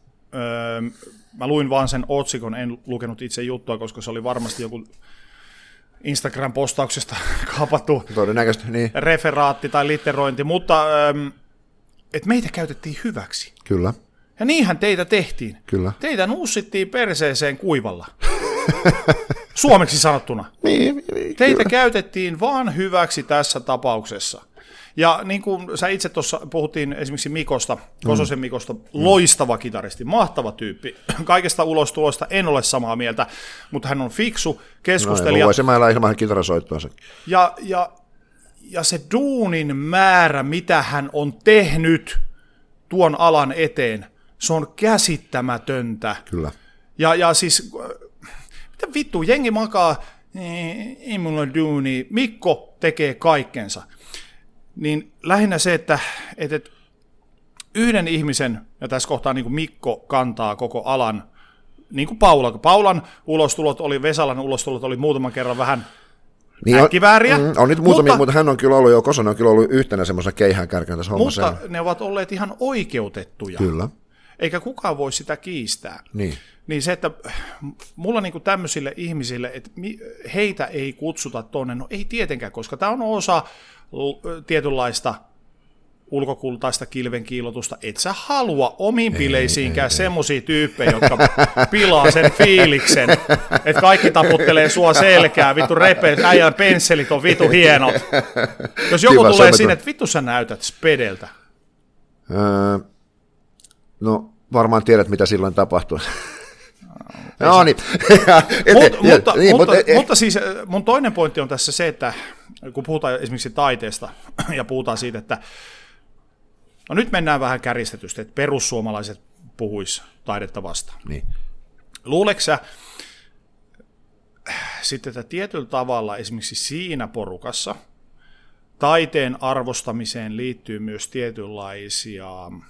Mä luin vaan sen otsikon, en lukenut itse juttua, koska se oli varmasti joku Instagram-postauksesta kaapattu niin. Referaatti tai litterointi, mutta että meitä käytettiin hyväksi. Kyllä. Ja niinhän teitä tehtiin. Kyllä. Teitä nussittiin perseeseen kuivalla. Suomeksi sanottuna. Niin, teitä kyllä. Käytettiin vaan hyväksi tässä tapauksessa. Ja niin kuin sä itse tuossa puhuttiin esimerkiksi Mikosta, Kososen Mikosta, loistava kitaristi, mahtava tyyppi. Kaikesta ulostulosta en ole samaa mieltä, mutta hän on fiksu keskustelija. No, voisin mä elää ilman kitarasoittoansa. Ja se duunin määrä, mitä hän on tehnyt tuon alan eteen, se on käsittämätöntä. Kyllä. Ja siis, mitä vittu, jengi makaa, ei mulla ole duuni, Mikko tekee kaikkensa. Niin lähinnä se, että yhden ihmisen, ja tässä kohtaa niin kuin Mikko kantaa koko alan, niin kuin Paulan ulostulot oli, Vesalan ulostulot oli muutaman kerran vähän niin äkkivääriä. On nyt muutamia, mutta hän on kyllä ollut Kosonen on kyllä ollut yhtenä semmoisena keihäänkärkänä tässä hommassa. Mutta ne ovat olleet ihan oikeutettuja. Kyllä. Eikä kukaan voi sitä kiistää. Niin se, että mulla niinku tämmöisille ihmisille, että heitä ei kutsuta tonne, no ei tietenkään, koska tämä on osa tietynlaista ulkokultaista kilvenkiilotusta. Et sä halua omiin bileisiinkään semmosia tyyppejä, jotka pilaa sen fiiliksen, että kaikki taputtelee sua selkää, vittu äijän pensselit on vittu hienot. Jos joku Kiva, tulee sinne, että vittu sä näytät spedeltä. No varmaan tiedät, mitä silloin tapahtui. Mutta siis mun toinen pointti on tässä se, että kun puhutaan esimerkiksi taiteesta ja puhutaan siitä, että no nyt mennään vähän kärjistetysti, että perussuomalaiset puhuis taidetta vastaan. Niin. Luuleeko sä sitten, että tietyllä tavalla esimerkiksi siinä porukassa taiteen arvostamiseen liittyy myös tietynlaisia,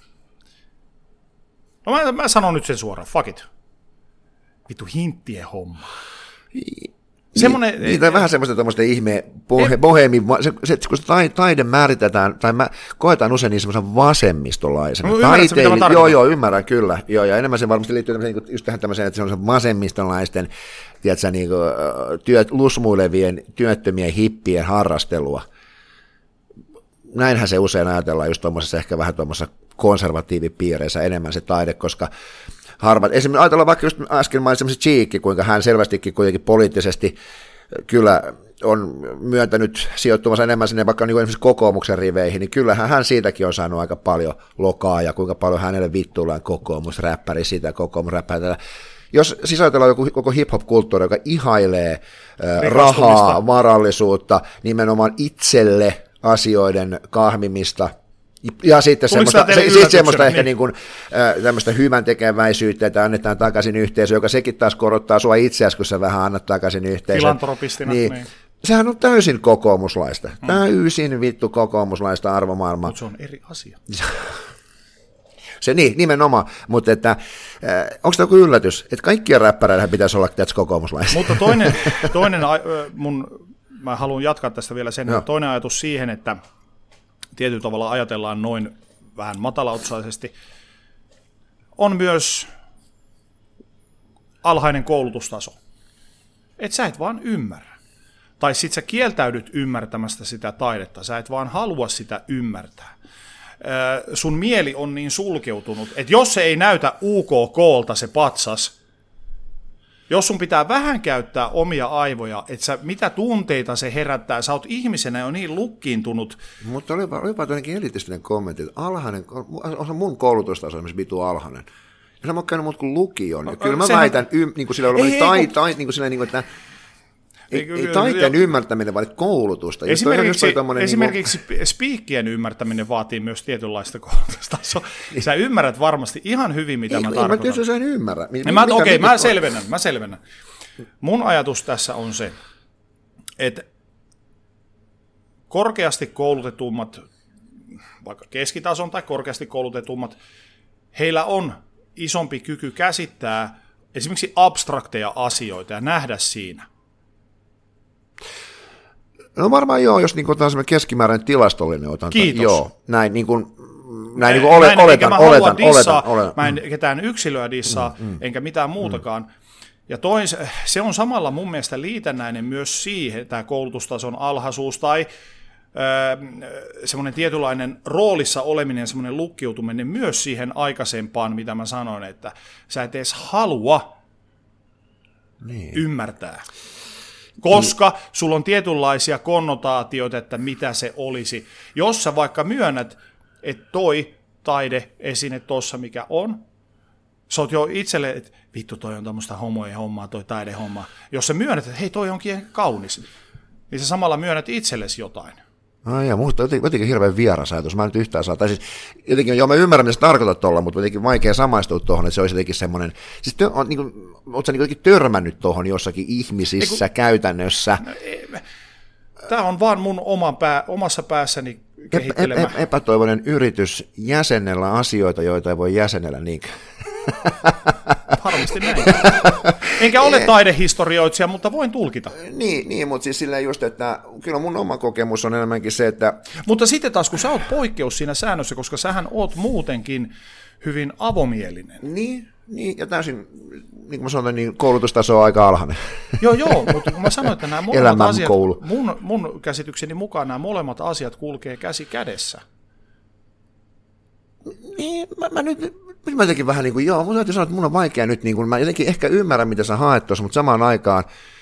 no mä sanon nyt sen suoraan, fuck it. Vittu hinttien homma. Niitä on vähän semmoista ihme boheemi, kun taide määritetään, tai koetaan usein niin semmoisen vasemmistolaisena. Joo, ymmärrän kyllä. Joo, ja enemmän se varmasti liittyy just tähän tämmöiseen, että se on vasemmistolaisten, tiedätkö, niin lusmuilevien, työttömien hippien harrastelua. Näinhän se usein ajatellaan just tuommoisessa ehkä vähän tuommoisessa konservatiivipiireissä enemmän se taide, koska harvat, esimerkiksi ajatellaan vaikka just äsken mainitsemassa Cheekki, kuinka hän selvästikin kuitenkin poliittisesti kyllä on myöntänyt sijoittumassa enemmän sinne vaikka niin esimerkiksi kokoomuksen riveihin, niin kyllähän hän siitäkin on saanut aika paljon lokaa ja kuinka paljon hänelle vittuillaan kokoomusräppäri sitä, kokoomusräppäri tätä. Jos sisältellään joku koko hip-hop-kulttuuri, joka ihailee rahaa, varallisuutta, nimenomaan itselle asioiden kahmimista, ja sitten semmoista ehkä niin kuin, tämmöistä hyvän tekeväisyyttä, että annetaan takaisin yhteisö, joka sekin taas korottaa sua itseäsi, kun sä vähän annat takaisin yhteisön. Filantropistina. Niin. Sehän on täysin kokoomuslaista. Täysin vittu kokoomuslaista arvomaailmaa. Mutta se on eri asia. Se nimenomaan, mutta että, onko tämä joku yllätys, että kaikkien räppäreillä pitäisi olla kokoomuslaisia? Mutta toinen mä haluan jatkaa tästä vielä sen, toinen ajatus siihen, että tietyllä tavalla ajatellaan noin vähän matalaotsaisesti, on myös alhainen koulutustaso. Et sä et vaan ymmärrä. Tai sit sä kieltäydyt ymmärtämästä sitä taidetta, sä et vaan halua sitä ymmärtää. Sun mieli on niin sulkeutunut, että jos se ei näytä UKK:lta se patsas, jos sun pitää vähän käyttää omia aivoja, että mitä tunteita se herättää, sä oot ihmisenä jo niin lukkiintunut. Mutta olipa jotenkin elitistinen kommentti, että on mun koulutustaso esimerkiksi vitu alhainen. Ja mä oon käynyt muut kuin lukion. Ja kyllä mä väitän, niin kuin sillä on niin kuin sillä, niin kuin, että ei taiteen ymmärtäminen vaadi koulutusta. Esimerkiksi spiikkien ymmärtäminen vaatii myös tietynlaista koulutusta. Sä ymmärrät varmasti ihan hyvin, mitä mä tarkoitan. Mä tietysti en ymmärrä. Mä selvennän. Mun ajatus tässä on se, että korkeasti koulutetummat, vaikka keskitason tai korkeasti koulutetummat, heillä on isompi kyky käsittää esimerkiksi abstrakteja asioita ja nähdä siinä. No varmaan joo, jos niin otetaan semmoinen keskimääräinen tilastollinen otanta. Kiitos. Joo, näin niin kuin oletan. Mä en ketään yksilöä dissaa, enkä mitään muutakaan. Ja se on samalla mun mielestä liitännäinen myös siihen, tämä koulutustason alhaisuus tai semmoinen tietynlainen roolissa oleminen, semmoinen lukkiutuminen myös siihen aikaisempaan, mitä mä sanoin, että sä et edes halua ymmärtää. Koska sulla on tietynlaisia konnotaatioita, että mitä se olisi. Jos sä vaikka myönnät, että toi taideesine tossa mikä on, sä oot jo itselle, että vittu toi on tämmöistä homojen hommaa, toi taidehommaa. Jos sä myönnät, että hei toi onkin kaunis, niin sä samalla myönnät itsellesi jotain. Musta jotenkin hirveän vieras ajatus. Mä en nyt yhtään saa. Tai siis jotenkin, joo, mä ymmärrän, mitä sä tarkoitat tuolla, mutta jotenkin vaikea samaistua tuohon, että se olisi jotenkin semmoinen. Siis oot sä jotenkin törmännyt tuohon jossakin ihmisissä käytännössä? Tämä on vaan mun omassa päässäni kehittelemä. Epätoivoinen yritys jäsennellä asioita, joita ei voi jäsennellä niinkään. Varmasti näin. Enkä ole taidehistorioitsija, mutta voin tulkita. Niin, mutta siis silleen just, että kyllä mun oma kokemus on enemmänkin se, että... Mutta sitten taas, kun sä oot poikkeus siinä säännössä, koska sähän oot muutenkin hyvin avomielinen. Niin, ja täysin, niin kuin mä sanoin, niin koulutustaso on aika alhainen. Joo, mutta kun mä sanoin, että nämä molemmat asiat, mun käsitykseni mukaan nämä molemmat asiat kulkee käsi kädessä. Niin, mä jotenkin vähän niin kuin, mun täytyy sanoa, että mun on vaikea nyt, niin kuin, mä jotenkin ehkä ymmärrän, mitä sä haet tuossa, mutta samaan aikaan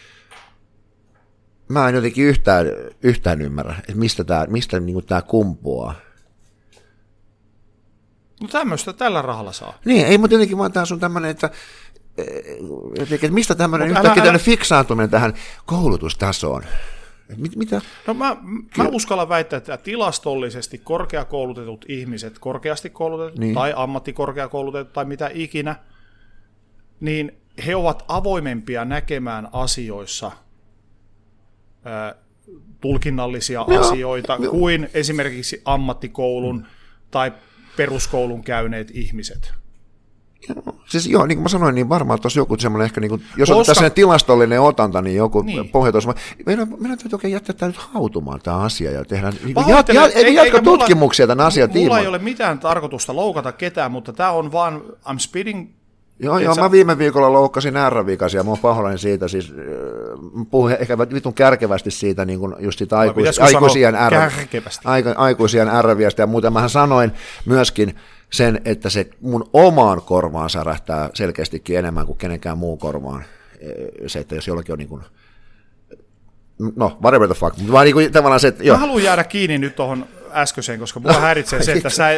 mä en jotenkin yhtään ymmärrä, että mistä niin kuin tää kumpuaa. No tämmöistä tällä rahalla saa. Niin, ei, mutta jotenkin vaan tää sun tämmönen, että mistä tämmönen yhtäkkiä tämmönen fiksaantuminen tähän koulutustasoon. Mitä? No mä uskallan väittää, että tilastollisesti korkeakoulutetut ihmiset, korkeasti koulutetut tai ammattikorkeakoulutetut tai mitä ikinä, niin he ovat avoimempia näkemään asioissa tulkinnallisia asioita kuin esimerkiksi ammattikoulun tai peruskoulun käyneet ihmiset. Joo. Siis joo, niin kuin mä sanoin, niin varmaan tuossa joku semmoinen ehkä, niin kuin, jos on tässä tilastollinen otanta, niin joku pohjautuisi. Meidän täytyy oikein jättää tämä nyt hautumaan tämä asia ja tehdään, jatka tutkimuksia tämän asian tiimoilta. Mulla ei ole mitään tarkoitusta loukata ketään, mutta tämä on vaan, I'm spitting. Joo, mä viime viikolla loukkasin R-vikasia, mä oon pahoillani siitä, siis puhun ehkä vitun kärkevästi siitä, niin kuin just siitä aikuisien R-viasta ja muuten. Mähän sanoin myöskin sen, että se mun omaan korvaan särähtää selkeästikin enemmän kuin kenenkään muun korvaan. Se, että jos jollakin on niin kuin, no, whatever the fuck, vaan niin kuin tavallaan se, että mä haluan jäädä kiinni nyt tuohon äskeiseen, koska mua häiritsee se, että sä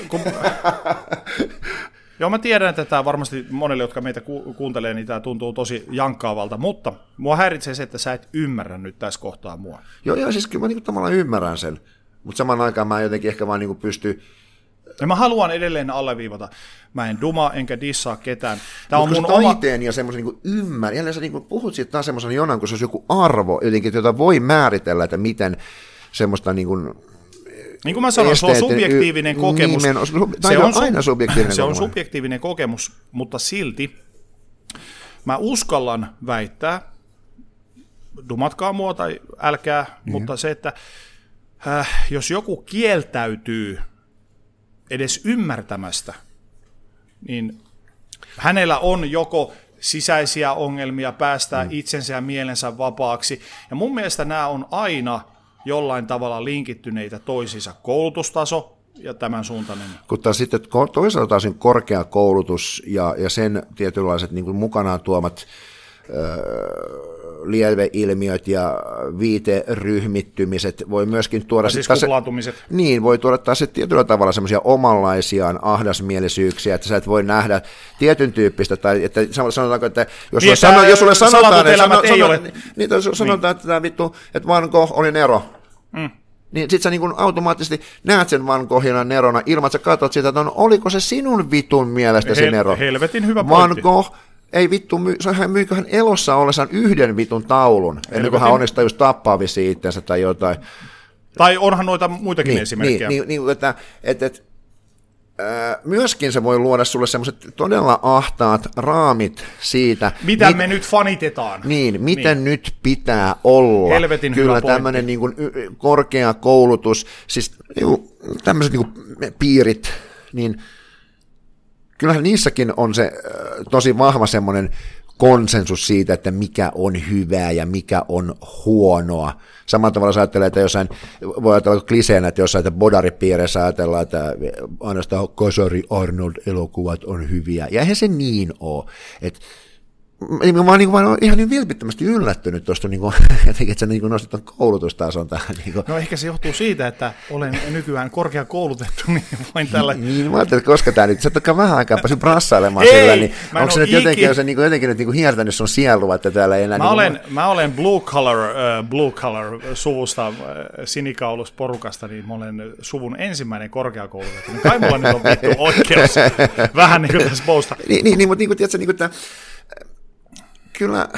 joo, mä tiedän, että tämä varmasti monelle, jotka meitä kuuntelee, niin tämä tuntuu tosi jankkaavalta, mutta mua häiritsee se, että sä et ymmärrä nyt tässä kohtaa mua. Joo, siis kyllä mä niin tavallaan ymmärrän sen, mutta samaan aikaan mä jotenkin ehkä vaan niin pysty. Ja mä haluan edelleen alleviivata. Mä en duma enkä dissaa ketään. Tämä on mun taiteen ja semmoisen niin ymmärrän. Jälleen sä niin puhut siitä taas semmoisen jonain, kun se olisi joku arvo, jotenkin, jota voi määritellä, että miten semmoista niin kuin mä sanoin, se on subjektiivinen kokemus. Se on subjektiivinen kokemus, mutta silti mä uskallan väittää, dumatkaa mua tai älkää, mutta se, että jos joku kieltäytyy edes ymmärtämästä, niin hänellä on joko sisäisiä ongelmia päästää itsensä ja mielensä vapaaksi, ja mun mielestä nämä on aina jollain tavalla linkittyneitä toisiinsa, koulutustaso ja tämän suuntainen. Kun taas sitten toisaalta taas korkea koulutus ja sen tietynlaiset niin kuin mukanaan tuomat lieveilmiöt ja viiteryhmittymiset voi myöskin tuoda siis voi tuoda taas tietyllä tavalla semmoisia omanlaisiaan ahdasmielisyyksiä, että sä et voi nähdä tietyn tyyppistä, tai että sanotaanko, että jos sulle sanotaan, että tämä vittu, että Van Gogh oli Nero, niin sit sä niin automaattisesti näet sen Van Goghina Nerona ilman, että sä katsot sitä, että oliko se sinun vitun mielestäsi Nero. Helvetin hyvä Van Gogh ei vittu, myyköhän elossa ollessaan yhden vitun taulun, ennen kuin hän onnistaa just tappaa vissiin itsensä tai jotain. Tai onhan noita muitakin esimerkkejä. Myöskin se voi luoda sulle semmoiset todella ahtaat raamit siitä. Mitä me nyt fanitetaan. Miten nyt pitää olla. Helvetin kyllä hyvä tämmöinen niin kuin korkea koulutus, siis tämmöiset niin kuin piirit, niin kyllähän niissäkin on se tosi vahva semmoinen konsensus siitä, että mikä on hyvää ja mikä on huonoa. Samalla tavalla sä ajattelee, että jossain, voi ajatella kliseenä, että jossain bodaripiireissä ajatellaan, että ainoastaan Kasari Arnold-elokuvat on hyviä. Ja eihän se niin ole. Mä oon vaan ihan niin vilpittömästi yllättynyt tuosta, että sä nostit ton koulutustason tähän. No ehkä se johtuu siitä, että olen nykyään korkeakoulutettu, niin voin tällä. Niin, mä ajattelin, että koska tää nyt, sä ootkaan vähän aikaa päässyt brassailemaan sillä, niin onko se nyt jotenkin nyt hiertänyt sun sielua, että täällä ei enää. Mä olen blue collar suvusta, sinikaulusporukasta, niin mä olen suvun ensimmäinen korkeakoulutettu. Niin kai mulla nyt on vittu oikeus vähän niin kuin tässä pousta. Niin, mutta tiedätkö, että kyllä.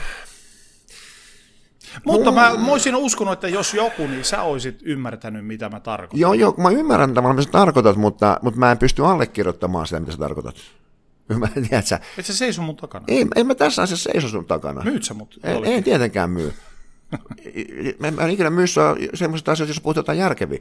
Mutta mä olisin uskonut, että jos joku, niin sä olisit ymmärtänyt, mitä mä tarkoitan. Joo, mä ymmärrän tavallaan, mitä sä tarkoitat, mutta mä en pysty allekirjoittamaan sitä, mitä sä tarkoitat. Et sä seiso mun takana? Ei mä tässä asiassa seiso sun takana. Myyt sä mut? Ei tietenkään myy. Mä en ikinä myy sua semmoisista asioista, jos puhut jotain järkeviä.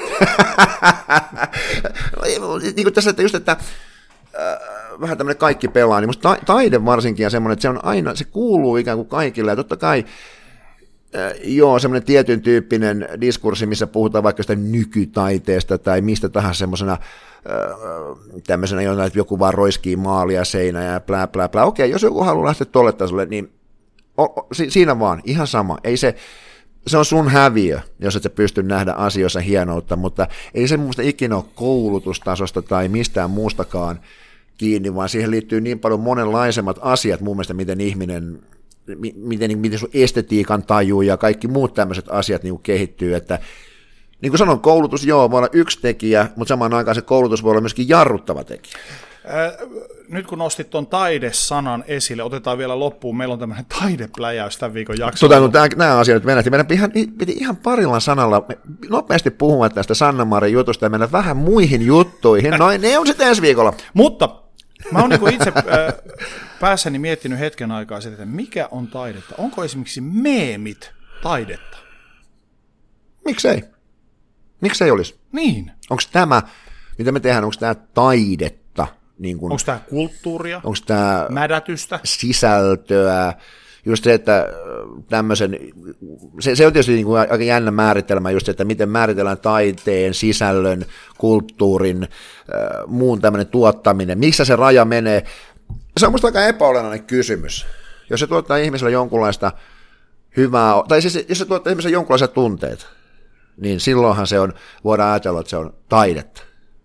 Niin kuin tässä, että just, että vähän tämmöinen kaikki pelaa, niin musta taide varsinkin ja semmoinen, että se on aina, se kuuluu ikään kuin kaikille, ja totta kai semmoinen tietyn tyyppinen diskurssi, missä puhutaan vaikka sitä nykytaiteesta tai mistä tahansa semmoisena tämmöisenä, että joku vaan roiskii maalia seinää ja plää plää plää. Okei, jos joku haluaa lähteä tolle tasolle, niin siinä vaan, ihan sama. Ei se on sun häviö, jos et sä pysty nähdä asioissa hienoutta, mutta ei se muista ikinä ole koulutustasosta tai mistään muustakaan kiinni, vaan siihen liittyy niin paljon monenlaisemmat asiat mun mielestä, miten ihminen, miten sun estetiikan tajuu ja kaikki muut tämmöiset asiat niin kuin kehittyy, että niin kuin sanon, koulutus voi olla yksi tekijä, mutta samaan aikaan se koulutus voi olla myöskin jarruttava tekijä. Nyt kun nostit tuon taidesanan esille, otetaan vielä loppuun. Meillä on tämmöinen taidepläjäys tämän viikon jaksolla. Nämä asiat venähti. Meidän piti ihan parilla sanalla nopeasti puhua tästä Sanna Marin jutusta ja mennä vähän muihin juttuihin. No ne on sitten ensi viikolla. Mutta Mä oon niin itse päässäni miettinyt hetken aikaa sitä, että mikä on taidetta. Onko esimerkiksi meemit taidetta? Miksei? Miksei olisi? Niin. Onko tämä, mitä me tehdään, onko tämä taidetta? Niin kun, onko tämä kulttuuria? Onko tämä mädätystä? Sisältöä? Just se, että tämmöisen, se on tietysti niin kuin aika jännä määritelmä, just se, että miten määritellään taiteen, sisällön, kulttuurin, muun tämmöinen tuottaminen, missä se raja menee. Se on musta aika epäolennainen kysymys. Jos se tuottaa ihmiselle jonkunlaista hyvää, tai siis jos se tuottaa ihmiselle jonkunlaiset tunteet, niin silloinhan se on, voidaan ajatella, että se on taidetta.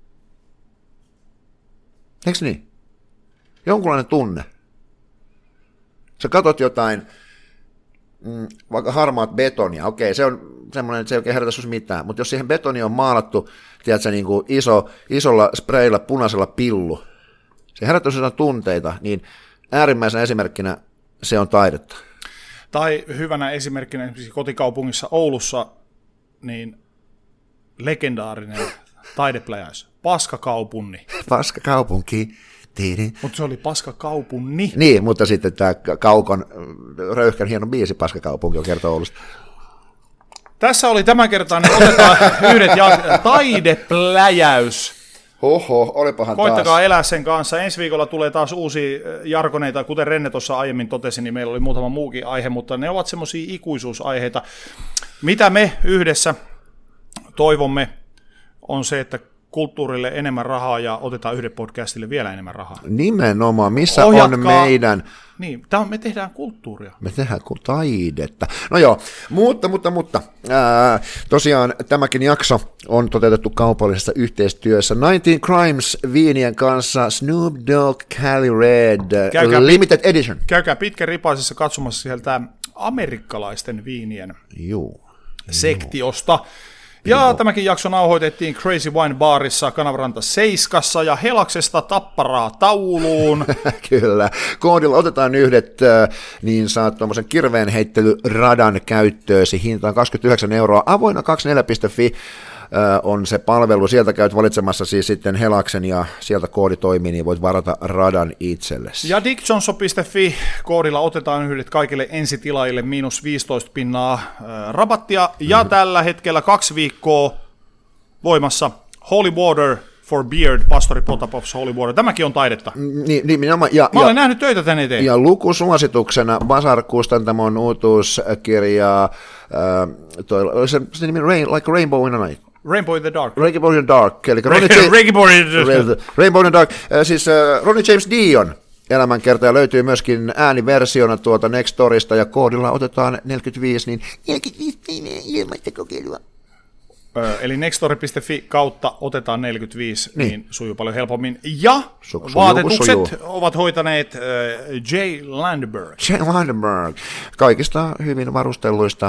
Eikö niin? Jonkunlainen tunne. Sä katot jotain, vaikka harmaat betonia, okei, se on semmoinen, että se ei oikein herätä sinussa mitään, mutta jos siihen betoniin on maalattu, tiedätkö, niin kuin isolla spreillä punaisella pillu, se herättää sinussa tunteita, niin äärimmäisenä esimerkkinä se on taidetta. Tai hyvänä esimerkkinä esimerkiksi kotikaupungissa Oulussa, niin legendaarinen taidepläjäys, Paskakaupunki. Paskakaupunki. Mutta se oli Paskakaupunki. Niin, mutta sitten tämä Kaukon röyhkän hieno biisi Paskakaupunki on kertoo Oulusta. Tässä oli tämänkertainen, otetaan yhdet taidepläjäys. Oho, olipahan koittakaa taas. Elää sen kanssa. Ensi viikolla tulee taas uusia jargoneita, kuten Renne tuossa aiemmin totesi, niin meillä oli muutama muukin aihe, mutta ne ovat semmoisia ikuisuusaiheita. Mitä me yhdessä toivomme on se, että kulttuurille enemmän rahaa ja otetaan yhden podcastille vielä enemmän rahaa. Nimenomaan, missä on meidän... Niin, me tehdään kulttuuria. Me tehdään taidetta. No joo, mutta tosiaan tämäkin jakso on toteutettu kaupallisessa yhteistyössä 19 Crimes viinien kanssa, Snoop Dogg, Cali Red, Limited Edition. Käykää pitkän ripaisessa katsomassa sieltä amerikkalaisten viinien sektiosta. Ja tämäkin jakso nauhoitettiin Crazy Wine Barissa, Kanavaranta 7 ja Helaksesta Tapparaa tauluun. Kyllä. Koodilla otetaan yhdet, niin saat tuommoisen kirveen heittelyradan käyttöösi. Hinta on 29 €. Avoinna 24.fi on se palvelu. Sieltä käyt valitsemassa siis sitten Helaksen ja sieltä koodi toimii, niin voit varata radan itsellesi. Ja dickjohnson.fi koodilla otetaan yhdet kaikille ensitilaajille -15% rabattia. Ja tällä hetkellä 2 viikkoa voimassa Holy Water for Beard, Pastori Potapovs Holy Water. Tämäkin on taidetta. Mä olen nähnyt töitä tän eteen. Ja lukusuosituksena Basar-kustantamon uutuuskirja, se nimi Like Rainbow in the Night. Rainbow in the Dark. Rainbow in the Dark. Eli Rainbow in the Dark. Siis Ronnie James Dion elämänkertoja löytyy myöskin ääniversiona tuolta Nextorista, ja koodilla otetaan 45, niin 45 ilmaista kokeilua. Eli nextori.fi kautta otetaan 45, niin sujuu paljon helpommin. Ja vaatetukset ovat hoitaneet Jay Landberg. Jay Landberg. Kaikista hyvin varustelluista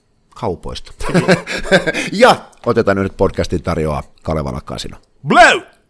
kaupoista. Ja otetaan nyt podcastin tarjoaa Kalevala Casino. Blow!